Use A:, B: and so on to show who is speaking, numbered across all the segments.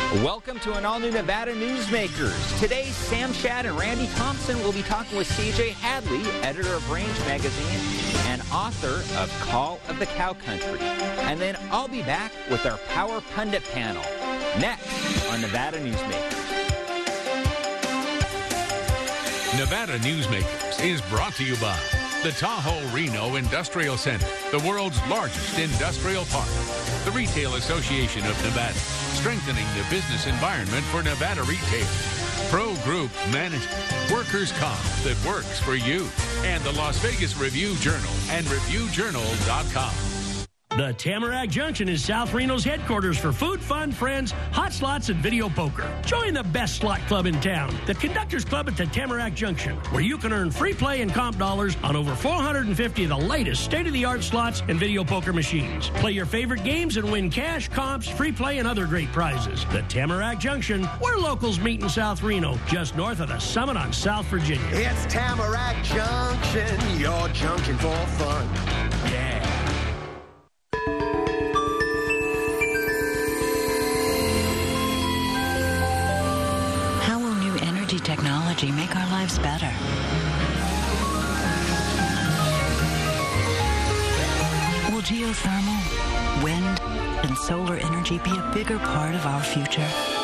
A: Welcome to an all-new Nevada Newsmakers. Today, Sam Shad and Randy Thompson will be talking with C.J. Hadley, editor of Range Magazine and author of Call of the Cow Country. And then I'll be back with our Power Pundit panel, next on Nevada Newsmakers.
B: Nevada Newsmakers is brought to you by the Tahoe Reno Industrial Center, the world's largest industrial park. The Retail Association of Nevada, strengthening the business environment for Nevada retail. Pro Group Management, workers' comp that works for you. And the Las Vegas Review-Journal and ReviewJournal.com.
C: The Tamarack Junction is South Reno's headquarters for food, fun, friends, hot slots, and video poker. Join the best slot club in town, the Conductors Club at the Tamarack Junction, where you can earn free play and comp dollars on over 450 of the latest state-of-the-art slots and video poker machines. Play your favorite games and win cash, comps, free play, and other great prizes. The Tamarack Junction, where locals meet in South Reno, just north of the Summit on South Virginia.
D: It's Tamarack Junction, your junction for fun.
C: Yeah.
E: Technology make our lives better. Will geothermal, wind, and solar energy be a bigger part of our future?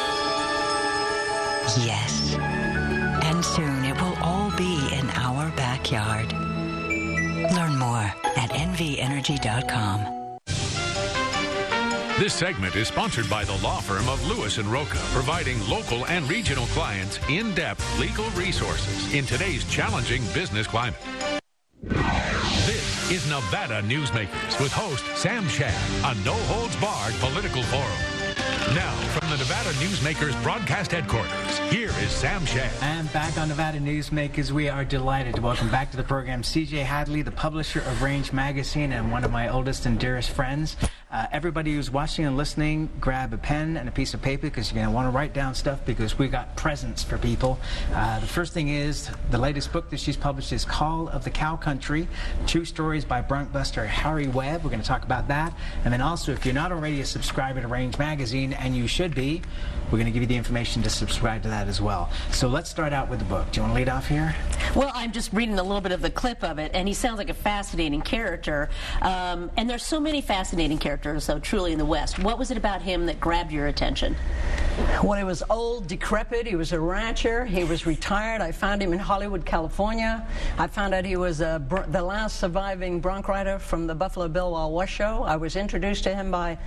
E: Yes. And soon it will all be in our backyard. Learn more at nvenergy.com.
B: This segment is sponsored by the law firm of Lewis & Roca, providing local and regional clients in-depth legal resources in today's challenging business climate. This is Nevada Newsmakers with host Sam Shad, a no-holds-barred political forum. Now, from the Nevada Newsmakers broadcast headquarters, here is Sam Shad.
F: And back on Nevada Newsmakers, we are delighted to welcome back to the program C.J. Hadley, the publisher of Range Magazine and one of my oldest and dearest friends. Everybody who's watching and listening, grab a pen and a piece of paper because you're going to want to write down stuff because we got presents for people. The first thing is the latest book that she's published is Call of the Cow Country, True Stories by Bronc Buster Harry Webb. We're going to talk about that. And then also, if you're not already a subscriber to Range Magazine, and you should be, we're going to give you the information to subscribe to that as well. So let's start out with the book. Do you want to lead off here?
G: Well, I'm just reading a little bit of the clip of it, and he sounds like a fascinating character. And there's so many fascinating characters, though, truly, in the West. What was it about him that grabbed your attention?
H: Well, he was old, decrepit. He was a rancher. He was retired. I found him in Hollywood, California. I found out he was the last surviving bronc rider from the Buffalo Bill Wild West show. I was introduced to him by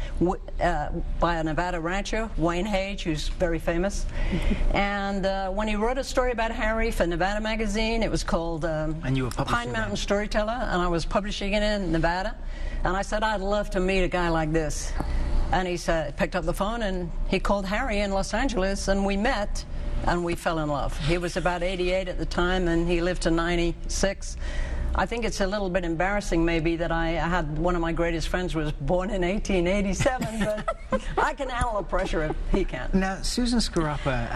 H: a Nevada rancher, Wayne Hage, who's very famous. And when he wrote a story about Harry for Nevada Magazine, it was called Pine Mountain Storyteller, and I was publishing it in Nevada. And I said, I'd love to meet a guy like this. And he picked up the phone, and he called Harry in Los Angeles, and we met, and we fell in love. He was about 88 at the time, and he lived to 96. I think it's a little bit embarrassing, maybe, that I had one of my greatest friends was born in 1887, but I can handle the pressure if he can't.
F: Now, Susan Scarupa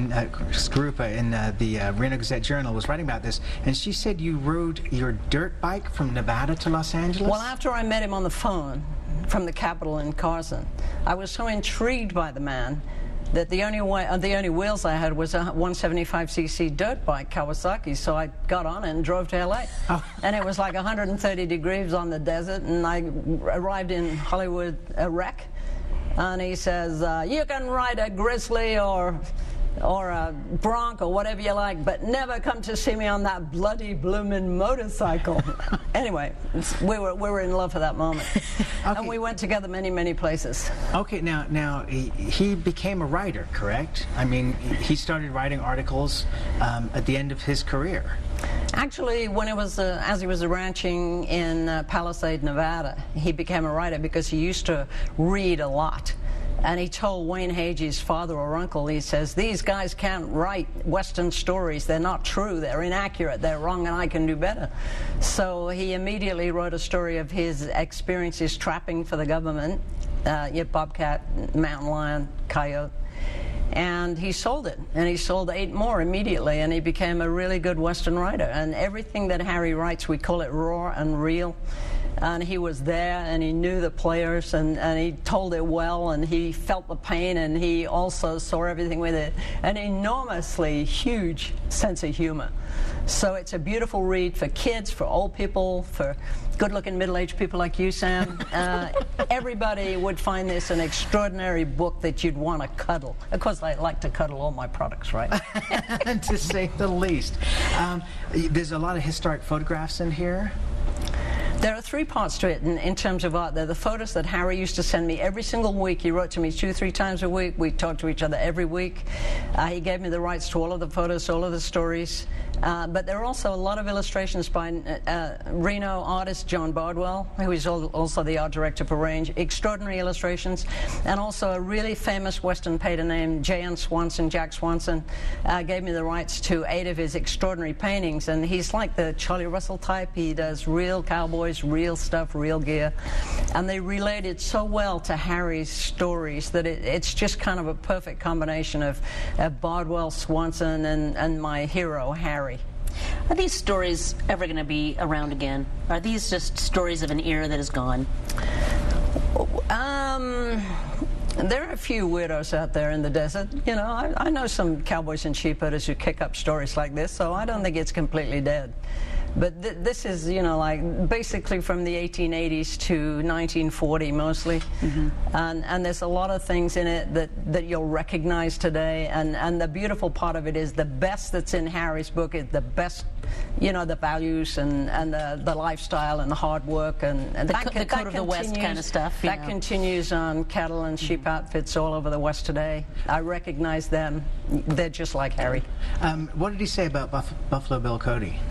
F: in the Reno Gazette-Journal was writing about this, and she said you rode your dirt bike from Nevada to Los Angeles?
H: Well, after I met him on the phone from the Capitol in Carson, I was so intrigued by the man that the only wheels I had was a 175cc dirt bike, Kawasaki, so I got on it and drove to L.A. Oh. And it was like 130 degrees on the desert, and I arrived in Hollywood, a wreck, and he says, you can ride a Grizzly or a Bronc or whatever you like, but never come to see me on that bloody bloomin' motorcycle. Anyway, we were in love for that moment. Okay. And we went together many, many places. Okay, now he became a writer, correct? I mean, he started writing articles at the end of his career. Actually, when it was as he was ranching in Palisade, Nevada, he became a writer because he used to read a lot. And he told Wayne Hage, his father or uncle, he says, these guys can't write Western stories. They're not true. They're inaccurate. They're wrong, and I can do better. So he immediately wrote a story of his experiences trapping for the government, bobcat, mountain lion, coyote. And he sold it, and he sold 8 more immediately, and he became a really good Western writer. And everything that Harry writes, we call it raw and real. and he was there, and he knew the players, and he told it well, and he felt the pain, and he also saw everything with it. An enormously huge sense of humor. So it's a beautiful read for kids, for old people, for good-looking middle-aged people like you, Sam. Everybody would find this an extraordinary book that you'd want to cuddle. Of course, I like to cuddle all my products, right?
F: To say the least. There's a lot of historic photographs in here.
H: There are three parts to it in terms of art. There are the photos that Harry used to send me every single week. He wrote to me 2-3 times a week. We talked to each other every week. He gave me the rights to all of the photos, all of the stories. But there are also a lot of illustrations by Reno artist John Bardwell, who is also the art director for Range. Extraordinary illustrations. And also a really famous Western painter named Jack Swanson, gave me the rights to 8 of his extraordinary paintings. And he's like the Charlie Russell type. He does real cowboys, real stuff, real gear. And they related so well to Harry's stories that it's just kind of a perfect combination of Bardwell, Swanson, and my hero, Harry.
G: Are these stories ever going to be around again? Are these just stories of an era that is gone?
H: There are a few weirdos out there in the desert. You know, I know some cowboys and sheepherders who kick up stories like this, so I don't think it's completely dead. But this is, you know, like basically from the 1880s to 1940 mostly. And there's a lot of things in it that you'll recognize today. And the beautiful part of it is the best that's in Harry's book is the best, you know, the values and the lifestyle and the hard work. And
G: the code of the West kind of stuff.
H: That continues on cattle and sheep outfits all over the West today. I recognize them. They're just like Harry.
F: What did he say about Buffalo Bill Cody?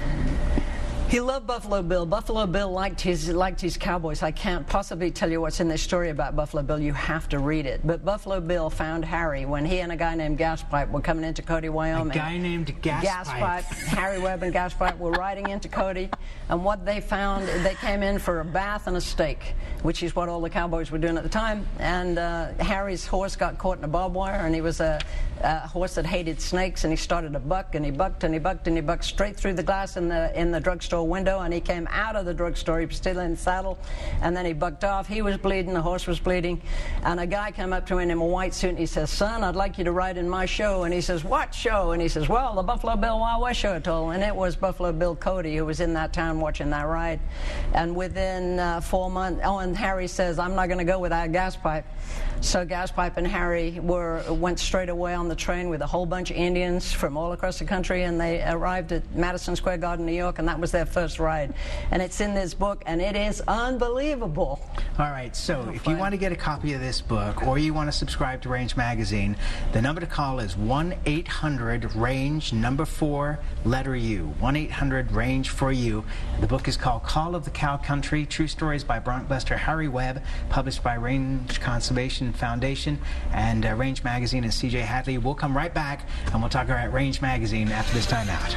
H: He loved Buffalo Bill. Buffalo Bill liked his cowboys. I can't possibly tell you what's in this story about Buffalo Bill. You have to read it. But Buffalo Bill found Harry when he and a guy named Gaspipe were coming into Cody, Wyoming.
F: A guy named Gaspipe.
H: Harry Webb and Gaspipe were riding into Cody, and what they found, they came in for a bath and a steak, which is what all the cowboys were doing at the time. And Harry's horse got caught in a barbed wire, and he was a horse that hated snakes, and he started to buck, and he bucked, and he bucked, and he bucked straight through the glass in the drugstore window, and he came out of the drugstore. He was still in the saddle, and then he bucked off. He was bleeding, the horse was bleeding, and a guy came up to him in a white suit, and he says, "Son, I'd like you to ride in my show." And he says, "What show?" And he says, "Well, the Buffalo Bill Wild West show." And it was Buffalo Bill Cody who was in that town watching that ride. And within 4 months, and Harry says, "I'm not going to go without Gaspipe." So Gaspipe and Harry went straight away on the train with a whole bunch of Indians from all across the country, and they arrived at Madison Square Garden, New York, and that was their first ride. And it's in this book, and it is unbelievable.
F: All right, so if you want to get a copy of this book, or you want to subscribe to Range Magazine, the number to call is 1-800-RANGE, number 4, letter U, 1-800-RANGE-4U. The book is called Call of the Cow Country, True Stories by Bronc-Buster Harry Webb, published by Range Conservation Foundation and Range Magazine and C.J. Hadley. We'll come right back, and we'll talk about Range Magazine after this time out.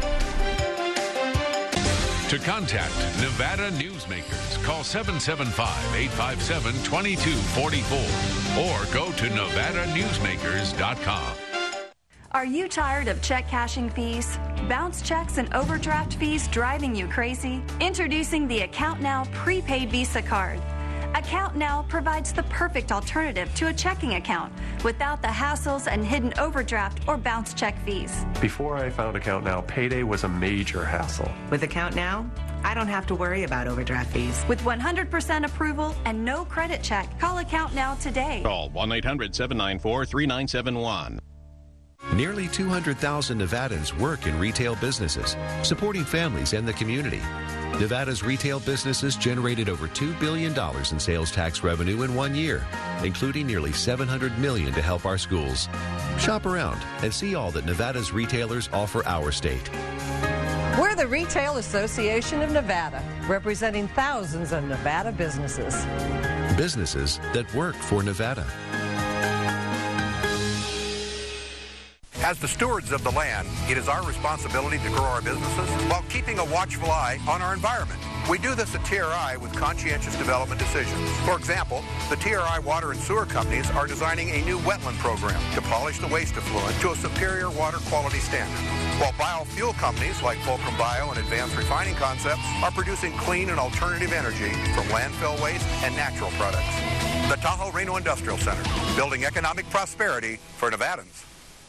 B: To contact Nevada Newsmakers, call 775-857-2244 or go to NevadaNewsmakers.com.
I: Are you tired of check cashing fees, bounce checks, and overdraft fees driving you crazy? Introducing the Account Now prepaid Visa card. Account Now provides the perfect alternative to a checking account without the hassles and hidden overdraft or bounce check fees.
J: Before I found Account Now, payday was a major hassle.
K: With Account Now, I don't have to worry about overdraft fees.
I: With 100% approval and no credit check, call Account Now today.
L: Call 1-800-794-3971.
M: Nearly 200,000 Nevadans work in retail businesses, supporting families and the community. Nevada's retail businesses generated over $2 billion in sales tax revenue in 1 year, including nearly $700 million to help our schools. Shop around and see all that Nevada's retailers offer our state.
N: We're the Retail Association of Nevada, representing thousands of Nevada businesses.
M: Businesses that work for Nevada.
O: As the stewards of the land, it is our responsibility to grow our businesses while keeping a watchful eye on our environment. We do this at TRI with conscientious development decisions. For example, the TRI water and sewer companies are designing a new wetland program to polish the waste effluent to a superior water quality standard, while biofuel companies like Fulcrum Bio and Advanced Refining Concepts are producing clean and alternative energy from landfill waste and natural products. The Tahoe Reno Industrial Center, building economic prosperity for Nevadans.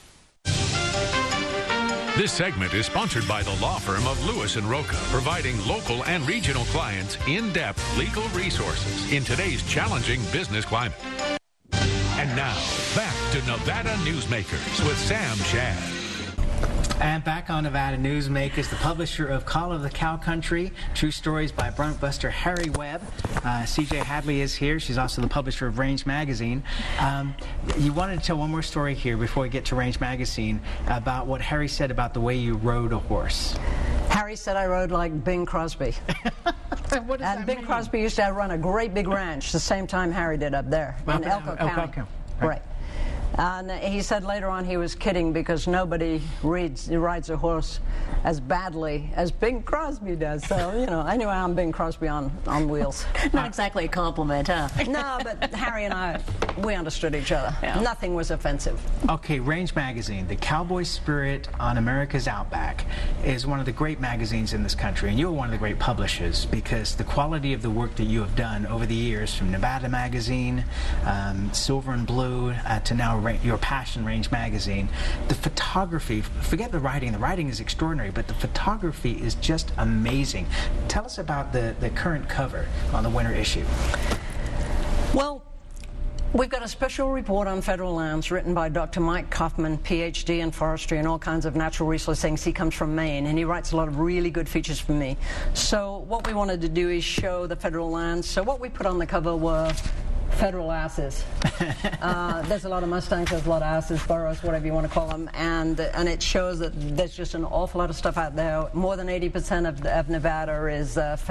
B: This segment is sponsored by the law firm of Lewis & Roca, providing local and regional clients in-depth legal resources in today's challenging business climate. And now, back to Nevada Newsmakers with Sam Shad.
F: And back on Nevada Newsmakers, the publisher of Call of the Cow Country, True Stories by Brunkbuster Harry Webb. CJ Hadley is here. She's also the publisher of Range Magazine. You wanted to tell one more story here before we get to Range Magazine about what Harry said about the way you rode a horse.
H: Harry said I rode like Bing Crosby.
F: What does
H: and Bing Crosby used to run a great big ranch the same time Harry did up there in Elko County. Right. And he said later on he was kidding because nobody rides a horse as badly as Bing Crosby does. So, you know, anyway, I'm Bing Crosby on wheels.
G: Not exactly a compliment, huh?
H: No, but Harry and I, we understood each other. Yeah. Nothing was offensive.
F: Okay, Range Magazine, the cowboy spirit on America's Outback, is one of the great magazines in this country, and you're one of the great publishers because the quality of the work that you have done over the years, from Nevada Magazine, Silver and Blue, to now your passion, Range Magazine, the photography, forget the writing is extraordinary, but the photography is just amazing. Tell us about the current cover on the winter issue.
H: Well, we've got a special report on federal lands written by Dr. Mike Kaufman, PhD in forestry and all kinds of natural resource things. He comes from Maine, and he writes a lot of really good features for me. So what we wanted to do is show the federal lands. So what we put on the cover were federal asses. There's a lot of Mustangs, there's a lot of asses, burros, whatever you want to call them, and it shows that there's just an awful lot of stuff out there. More than 80% of Nevada is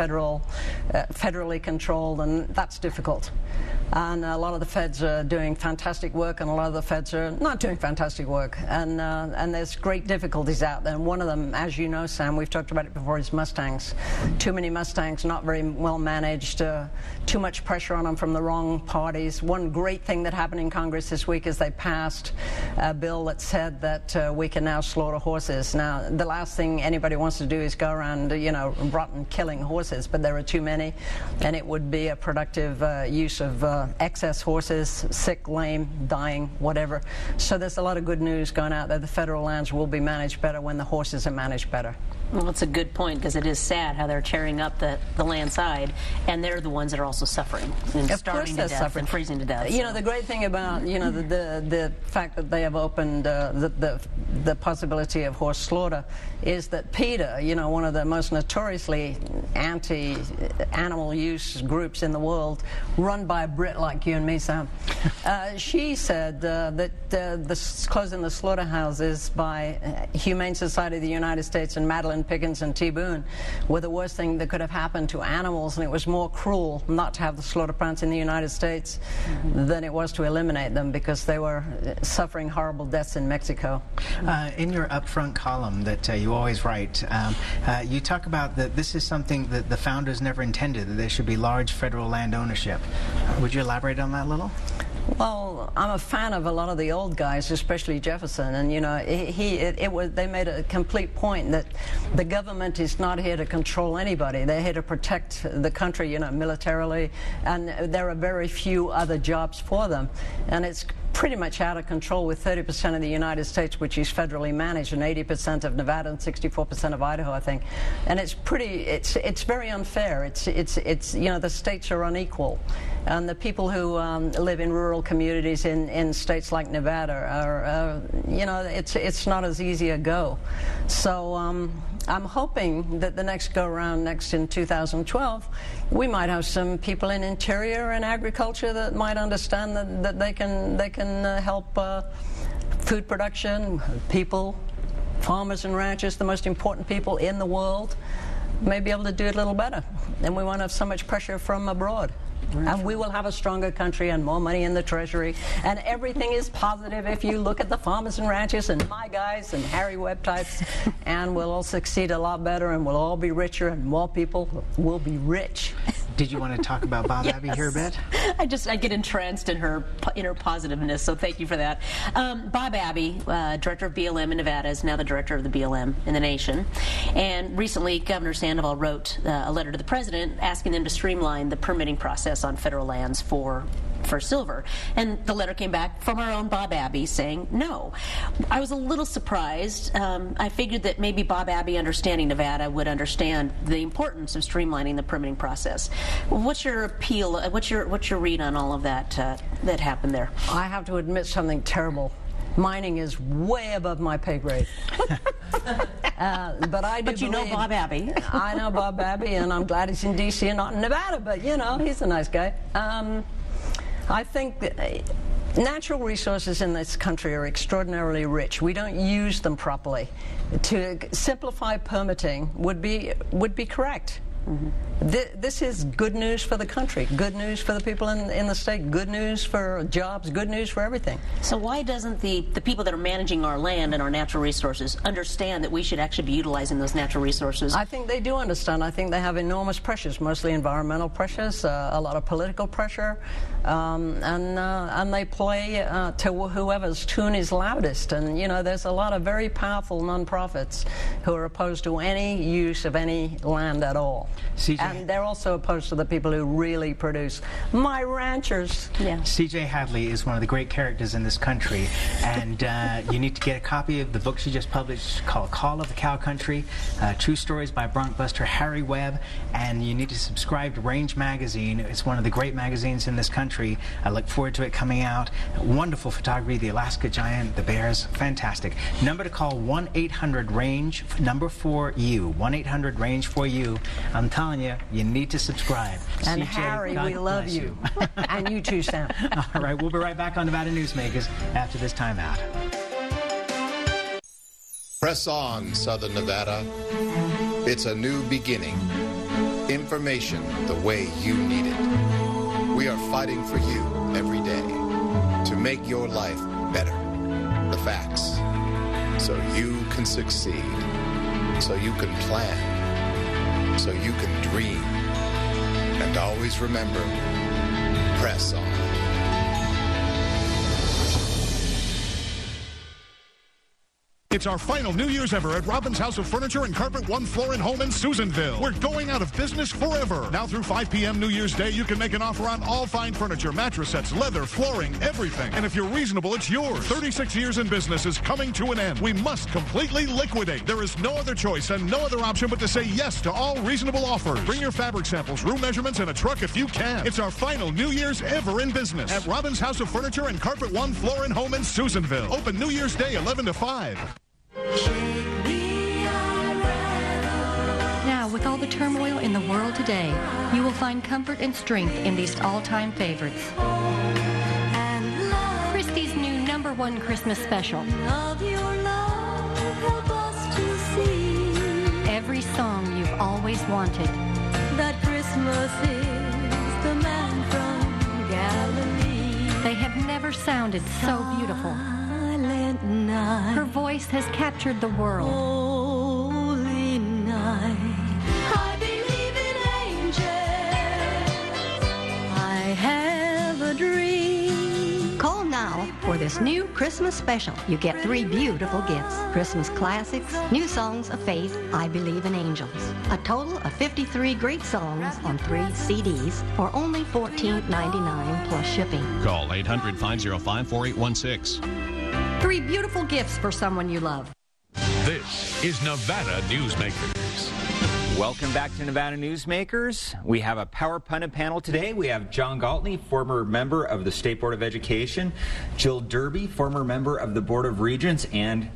H: federally controlled, and that's difficult. And a lot of the feds are doing fantastic work, and a lot of the feds are not doing fantastic work. And there's great difficulties out there. And one of them, as you know, Sam, we've talked about it before, is Mustangs. Too many Mustangs, not very well managed, too much pressure on them from the wrong parties. One great thing that happened in Congress this week is they passed a bill that said that we can now slaughter horses. Now, the last thing anybody wants to do is go around, you know, rotten killing horses, but there are too many, and it would be a productive use of excess horses, sick, lame, dying, whatever. So there's a lot of good news going out there. The federal lands will be managed better when the horses are managed better.
G: Well, that's a good point, because it is sad how they're tearing up the land side, and they're the ones that are also suffering and starving to death and freezing to death.
H: You know, the great thing about, you know, the fact that they have opened the possibility of horse slaughter is that PETA, you know, one of the most notoriously anti-animal use groups in the world, run by a Brit like you and me, Sam, she said that closing the slaughterhouses by Humane Society of the United States and Madeline Pickens and T. Boone were the worst thing that could have happened to animals, and it was more cruel not to have the slaughter plants in the United States than it was to eliminate them, because they were suffering horrible deaths in Mexico.
F: In your upfront column that you always write, you talk about that this is something that the founders never intended, that there should be large federal land ownership. Would you elaborate on that a little?
H: Well, I'm a fan of a lot of the old guys, especially Jefferson, and you know, they made a complete point that the government is not here to control anybody. They're here to protect the country, you know, militarily, and there are very few other jobs for them, and it's pretty much out of control with 30% of the United States, which is federally managed, and 80% of Nevada and 64% of Idaho, I think. And it's very unfair. It's you know, the states are unequal, and the people who live in rural communities in states like Nevada are you know, it's not as easy a go. So I'm hoping that the next go around, next in 2012, we might have some people in interior and agriculture that might understand that they can help food production, people, farmers and ranchers, the most important people in the world, may be able to do it a little better. And we won't have so much pressure from abroad. And we will have a stronger country and more money in the treasury. And everything is positive if you look at the farmers and ranchers and my guys and Harry Webb types. And we'll all succeed a lot better, and we'll all be richer, and more people will be rich.
F: Did you want to talk about Bob Abbey here a bit?
G: I get entranced in her positiveness, so thank you for that. Bob Abbey, director of BLM in Nevada, is now the director of the BLM in the nation. And recently, Governor Sandoval wrote a letter to the president asking them to streamline the permitting process on federal lands for silver. And the letter came back from our own Bob Abbey saying no. I was a little surprised. I figured that maybe Bob Abbey, understanding Nevada, would understand the importance of streamlining the permitting process. What's your appeal? What's your read on all of that that happened there?
H: I have to admit something terrible. Mining is way above my pay grade. But you know Bob Abbey. I know Bob Abbey, and I'm glad he's in D.C. and not in Nevada, but, you know, he's a nice guy. I think that natural resources in this country are extraordinarily rich. We don't use them properly. To simplify permitting would be correct. Mm-hmm. This is good news for the country, good news for the people in the state, good news for jobs, good news for everything.
G: So why doesn't the people that are managing our land and our natural resources understand that we should actually be utilizing those natural resources?
H: I think they do understand. I think they have enormous pressures, mostly environmental pressures, a lot of political pressure, and they play to whoever's tune is loudest. And, you know, there's a lot of very powerful nonprofits who are opposed to any use of any land at all. And they're also opposed to the people who really produce. My ranchers.
F: Yeah. C.J. Hadley is one of the great characters in this country, and you need to get a copy of the book she just published called Call of the Cow Country, True Stories by Bronc Buster Harry Webb, and you need to subscribe to Range Magazine. It's one of the great magazines in this country. I look forward to it coming out. Wonderful photography, the Alaska giant, the bears, fantastic. Number to call, 1-800-RANGE, number 4U, 1-800-RANGE-4U. I'm telling you, you need to subscribe.
H: And
F: CJ,
H: Harry,
F: God
H: we love you. And you too, Sam.
F: All right, we'll be right back on Nevada Newsmakers after this timeout.
L: Press on, Southern Nevada. It's a new beginning. Information the way you need it. We are fighting for you every day to make your life better. The facts. So you can succeed. So you can plan. So you can dream. And always remember, press on.
P: It's our final New Year's ever at Robin's House of Furniture and Carpet, 1 Floor and Home in Susanville. We're going out of business forever. Now through 5 p.m. New Year's Day, you can make an offer on all fine furniture, mattress sets, leather, flooring, everything. And if you're reasonable, it's yours. 36 years in business is coming to an end. We must completely liquidate. There is no other choice and no other option but to say yes to all reasonable offers. Bring your fabric samples, room measurements, and a truck if you can. It's our final New Year's ever in business at Robin's House of Furniture and Carpet, 1 Floor and Home in Susanville. Open New Year's Day, 11 to 5.
Q: Now, with all the turmoil in the world today, you will find comfort and strength in these all-time favorites. Christie's new #1 Christmas special. Every song you've always wanted. That Christmas is the man from Galilee. They have never sounded so beautiful. Her voice has captured the world. Holy night, I believe in angels. I have a dream. Call now for this new Christmas special. You get 3 beautiful gifts: Christmas classics, new songs of faith, I Believe in Angels. A total of 53 great songs on 3 CDs for only $14.99 plus shipping.
R: Call 800-505-4816.
Q: 3 beautiful gifts for someone you love.
B: This is Nevada Newsmakers.
A: Welcome back to Nevada Newsmakers. We have a power pundit panel today. We have John Galtney, former member of the State Board of Education, Jill Derby, former member of the Board of Regents, and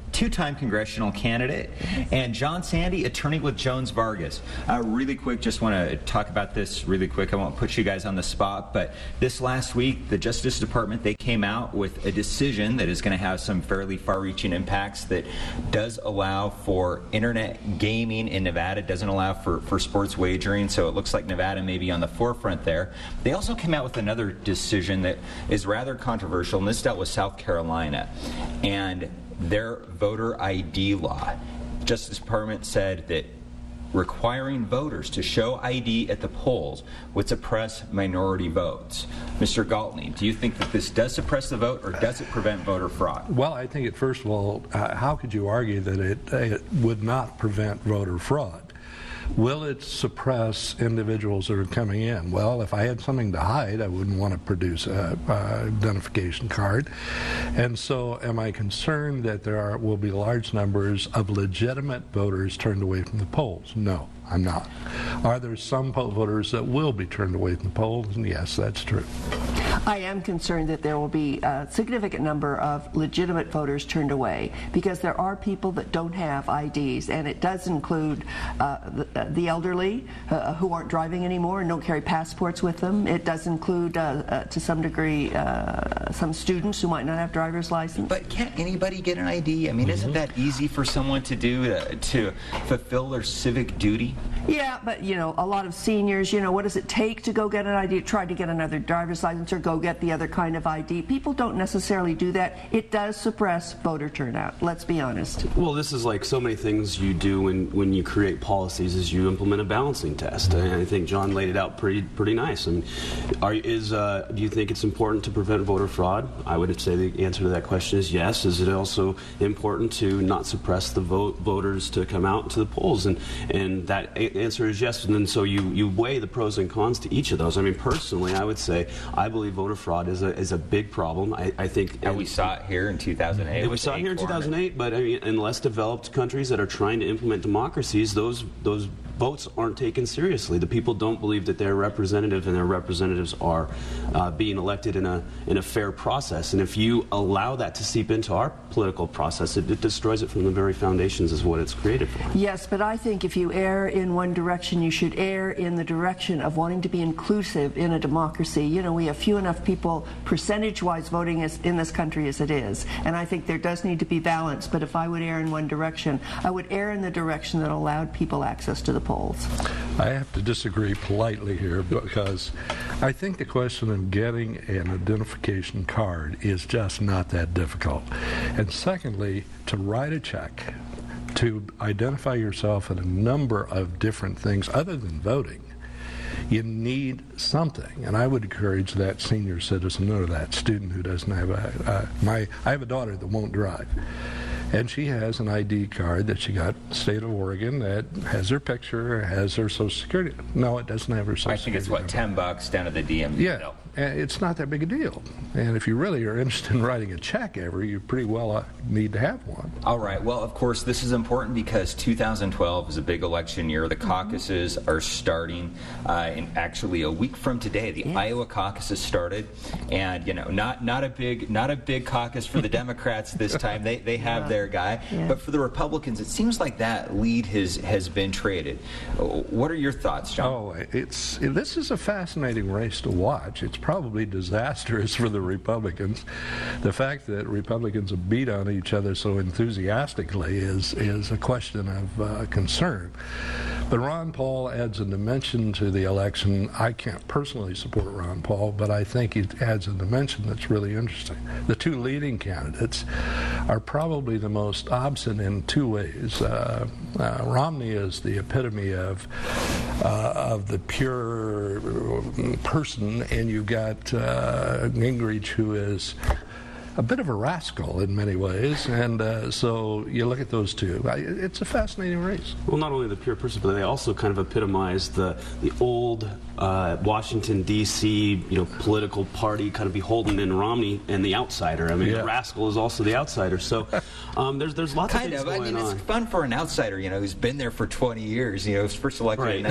A: two-time congressional candidate, and John Sandy, attorney with Jones Vargas. Really quick, just want to talk about this really quick. I won't put you guys on the spot, but this last week, the Justice Department, they came out with a decision that is going to have some fairly far-reaching impacts that does allow for internet gaming in Nevada, doesn't allow for sports wagering, so it looks like Nevada may be on the forefront there. They also came out with another decision that is rather controversial, and this dealt with South Carolina and their voter ID law. Justice Department said that requiring voters to show ID at the polls would suppress minority votes. Mr. Galtney, do you think that this does suppress the vote, or does it prevent voter fraud?
R: Well, I think, first of all, how could you argue that it would not prevent voter fraud? Will it suppress individuals that are coming in? Well, if I had something to hide, I wouldn't want to produce an identification card. And so am I concerned that there will be large numbers of legitimate voters turned away from the polls? No, I'm not. Are there some voters that will be turned away from the polls? Yes, that's true.
S: I am concerned that there will be a significant number of legitimate voters turned away, because there are people that don't have IDs, and it does include the elderly who aren't driving anymore and don't carry passports with them. It does include, to some degree, some students who might not have driver's license.
A: But can't anybody get an ID? I mean, isn't that easy for someone to do to fulfill their civic duty?
S: Yeah, but, you know, a lot of seniors, you know, what does it take to go get an ID, try to get another driver's license or go get the other kind of ID? People don't necessarily do that. It does suppress voter turnout, let's be honest.
T: Well, this is like so many things you do when you create policies, is you implement a balancing test. And I think John laid it out pretty nice. I mean, do you think it's important to prevent voter fraud? I would say the answer to that question is yes. Is it also important to not suppress the voters to come out to the polls? And that answer is yes. And then so you weigh the pros and cons to each of those. I mean, personally, I would say I believe voter fraud is a big problem. I think,
A: and we saw it here in 2008.
T: We saw it here in 2008, but I mean, in less developed countries that are trying to implement democracies, those votes aren't taken seriously. The people don't believe that they're representative, and their representatives are being elected in a fair process. And if you allow that to seep into our political process, it destroys it from the very foundations of what it's created for.
S: Yes, but I think if you err in one direction, you should err in the direction of wanting to be inclusive in a democracy. You know, we have few enough people percentage-wise voting in this country as it is, and I think there does need to be balance. But if I would err in one direction, I would err in the direction that allowed people access to the polls.
R: I have to disagree politely here, because I think the question of getting an identification card is just not that difficult. And secondly, to write a check, to identify yourself in a number of different things other than voting, you need something. And I would encourage that senior citizen or that student who doesn't have I have a daughter that won't drive. And she has an ID card that she got in the state of Oregon that has her picture, has her Social Security. No, it doesn't have her Social Security.
A: I think it's, $10 down at the DMV.
R: Yeah, it's not that big a deal. And if you really are interested in writing a check ever, you pretty well need to have one.
A: All right. Well, of course, this is important because 2012 is a big election year. The caucuses are starting in actually a week from today. The Iowa caucuses started, and you know, not a big caucus for the Democrats this time. They have their guy, but for the Republicans, it seems like that lead has been traded. What are your thoughts, John?
R: Oh, this is a fascinating race to watch. It's probably disastrous for the Republicans. The fact that Republicans have beat on each other so enthusiastically is a question of concern. But Ron Paul adds a dimension to the election. I can't personally support Ron Paul, but I think he adds a dimension that's really interesting. The two leading candidates are probably the most obstinate in two ways. Romney is the epitome of the pure person, and you got Gingrich, who is a bit of a rascal in many ways, and so you look at those two. It's a fascinating race.
T: Well, not only the pure person, but they also kind of epitomize the old Washington, D.C., political party kind of beholden in Romney and the outsider. I mean, the rascal is also the outsider. So there's lots of things going on.
A: It's fun for an outsider, who's been there for 20 years. Was first elected in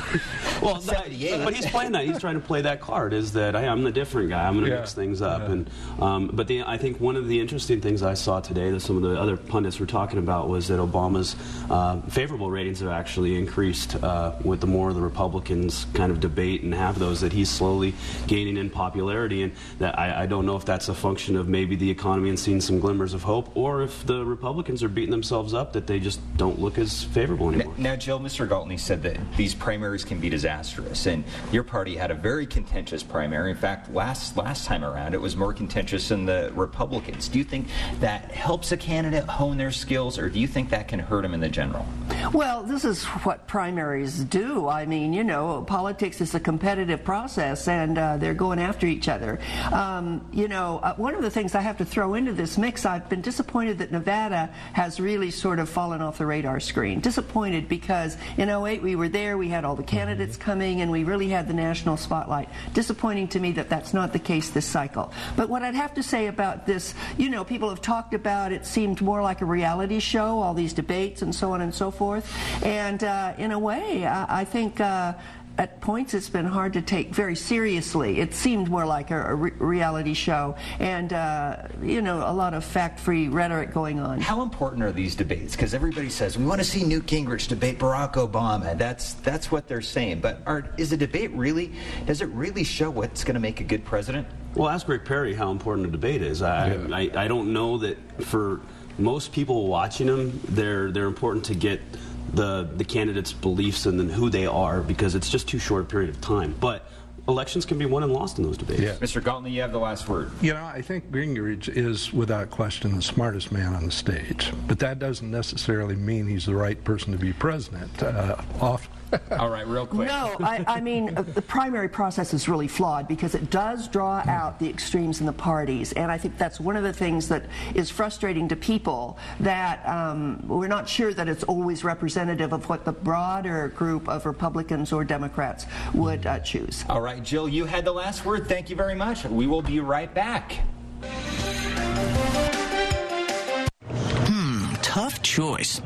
A: 1978.
T: But he's playing that. He's trying to play that card. Is that I'm the different guy. I'm going to mix things up. And I I think one of the interesting things I saw today that some of the other pundits were talking about was that Obama's favorable ratings have actually increased with the more the Republicans kind of debate and have those, that he's slowly gaining in popularity, and that I don't know if that's a function of maybe the economy and seeing some glimmers of hope, or if the Republicans are beating themselves up that they just don't look as favorable anymore.
A: Now, Jill, Mr. Galtney said that these primaries can be disastrous, and your party had a very contentious primary. In fact, last time around, it was more contentious than the Republicans. Do you think that helps a candidate hone their skills, or do you think that can hurt them in the general?
S: Well, this is what primaries do. I mean, you know, politics is a competitive process, and they're going after each other. One of the things I have to throw into this mix, I've been disappointed that Nevada has really sort of fallen off the radar screen. Disappointed because in 2008 we were there, we had all the candidates coming, and we really had the national spotlight. Disappointing to me that that's not the case this cycle. But what I'd have to say about this, you know, people have talked about it seemed more like a reality show, all these debates and so on and so forth. And in a way, I think at points it's been hard to take very seriously. It seemed more like a reality show, and a lot of fact-free rhetoric going on.
A: How important are these debates? Because everybody says we want to see Newt Gingrich debate Barack Obama. That's what they're saying. But does it really show what's going to make a good president?
T: Well, ask Rick Perry how important a debate is. I don't know that for most people watching them, they're important to get the candidates' beliefs and then who they are, because it's just too short a period of time. But elections can be won and lost in those debates.
A: Yeah. Mr. Galtney, you have the last word.
R: You know, I think Gingrich is, without question, the smartest man on the stage. But that doesn't necessarily mean he's the right person to be president.
A: All right, real quick.
S: No, I mean, the primary process is really flawed because it does draw out the extremes in the parties. And I think that's one of the things that is frustrating to people, that we're not sure that it's always representative of what the broader group of Republicans or Democrats would choose.
A: All right, Jill, you had the last word. Thank you very much. We will be right back.
U: Tough choice.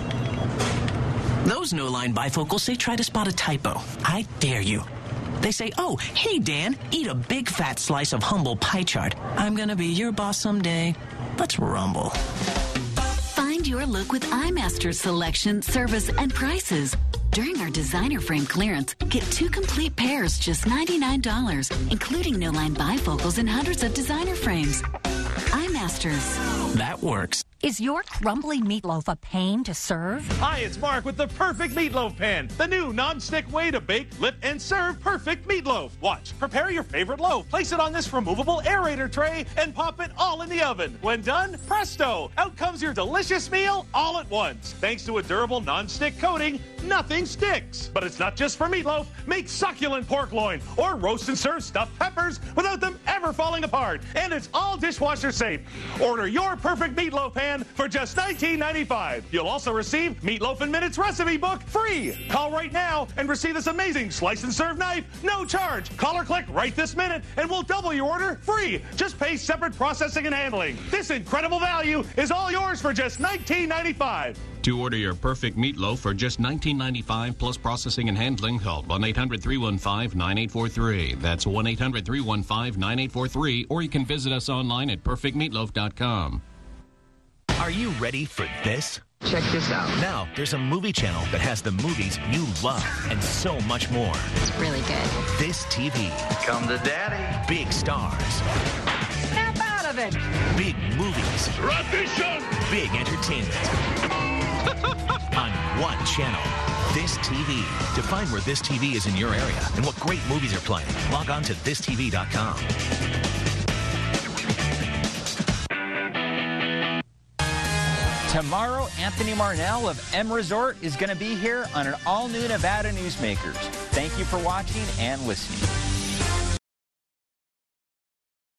U: Those no-line bifocals say try to spot a typo. I dare you. They say, oh, hey, Dan, eat a big fat slice of humble pie chart. I'm gonna be your boss someday. Let's rumble.
V: Find your look with iMaster's selection, service, and prices. During our designer frame clearance, get 2 complete pairs, just $99, including no-line bifocals and hundreds of designer frames. iMasters.
U: That works.
W: Is your crumbly meatloaf a pain to serve?
X: Hi, it's Mark with the Perfect Meatloaf Pan, the new non-stick way to bake, flip, and serve perfect meatloaf. Watch, prepare your favorite loaf, place it on this removable aerator tray, and pop it all in the oven. When done, presto, out comes your delicious meal all at once. Thanks to a durable non-stick coating, nothing sticks. But it's not just for meatloaf. Make succulent pork loin or roast and serve stuffed peppers without them ever falling apart. And it's all dishwasher safe. Order your Perfect Meatloaf Pan for just $19.95. You'll also receive Meatloaf in Minutes recipe book free. Call right now and receive this amazing slice and serve knife, no charge. Call or click right this minute and we'll double your order free. Just pay separate processing and handling. This incredible value is all yours for just $19.95.
Y: To order your perfect meatloaf for just $19.95 plus processing and handling, call 1-800-315-9843. That's 1-800-315-9843, or you can visit us online at perfectmeatloaf.com.
Z: Are you ready for this?
K: Check this out.
Z: Now, there's a movie channel that has the movies you love and so much more.
W: It's really good.
Z: This TV.
D: Come to Daddy.
Z: Big stars.
N: Snap out of it.
Z: Big movies.
D: Tradition.
Z: Big entertainment. On one channel. This TV. To find where This TV is in your area and what great movies are playing, log on to thistv.com.
A: Tomorrow, Anthony Marnell of M Resort is going to be here on an all-new Nevada Newsmakers. Thank you for watching and listening.